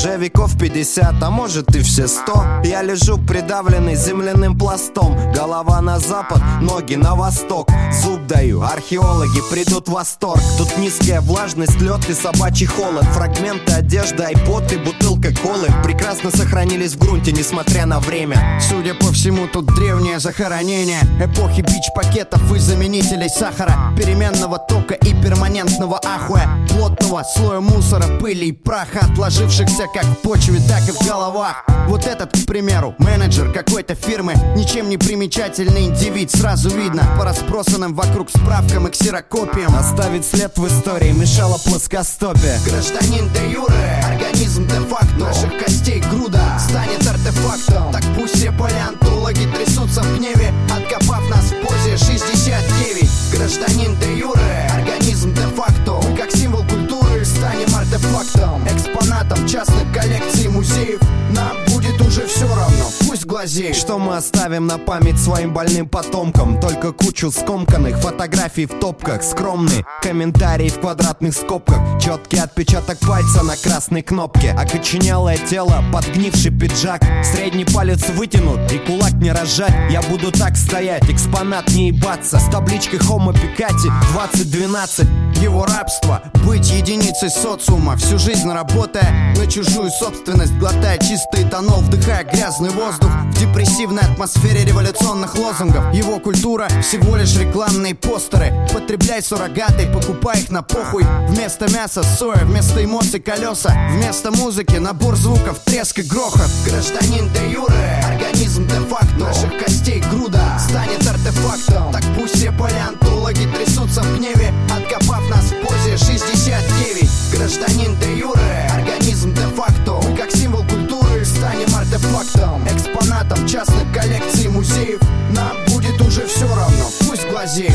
Уже веков 50, а может и все 100. Я лежу придавленный земляным пластом. Голова на запад, ноги на восток. Зуб даю, археологи придут в восторг. Тут низкая влажность, лед и собачий холод. Фрагменты одежды, айпод и бутылка колы прекрасно сохранились в грунте, несмотря на время. Судя по всему, тут древнее захоронение эпохи бич-пакетов и заменителей сахара, переменного тока и перманентного ахуя, плотного слоя мусора, пыли и праха, отложившихся как в почве, так и в головах. Вот этот, к примеру, менеджер какой-то фирмы, ничем не примечательный индивид, сразу видно по разбросанным вокруг справкам и ксерокопиям. Оставить след в истории мешало плоскостопие. Гражданин де юре, организм де-факто, наших костей груда станет артефактом. Так пусть все палеонтологи трясутся в гневе, откопав нас в позе 69. Гражданин де юре, организм де-факто, мы как символ культуры станем артефактом, экспонатом частных коллекций музеев. Нам будет уже все равно, пусть глазеют. Что мы оставим на память своим больным потомкам? Только кучу скомканных фотографий в топках, скромные комментарии в квадратных скобках, четкий отпечаток пальца на красной кнопке, окоченелое тело, подгнивший пиджак, средний палец вытянут и кулак не разжать. Я буду так стоять, экспонат не ебаться, с табличкой Homo Picati 2012. Его рабство, быть единицей социума, всю жизнь работая на чужую собственность, глотая чистый этанол, вдыхая грязный воздух в депрессивной атмосфере революционных лозунгов. Его культура всего лишь рекламные постеры. Потребляй суррогаты, покупай их на похуй. Вместо мяса соя, вместо эмоций колеса, вместо музыки набор звуков, треск и грохот. Гражданин де юре, организм де-факто, наших костей груда станет артефактом. Так пусть все палеонтологи трясутся в гневе, откопав нас в позе 69. Гражданин де юре, организм де-факто, мы как символ культуры станем артефактом, экспонатом частных коллекций музеев. Нам будет уже все равно, пусть глазеют.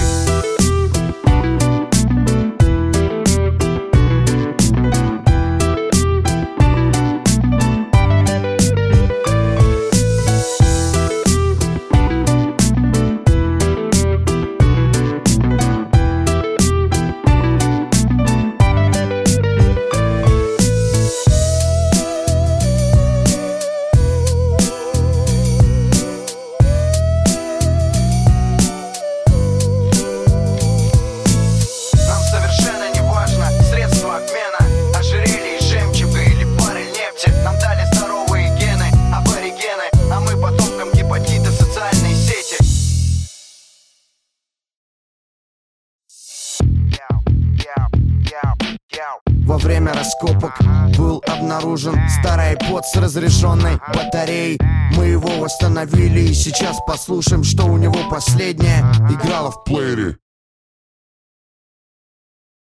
Во время раскопок был обнаружен старый iPod с разряженной батареей. Мы его восстановили и сейчас послушаем, что у него последнее играло в плеере.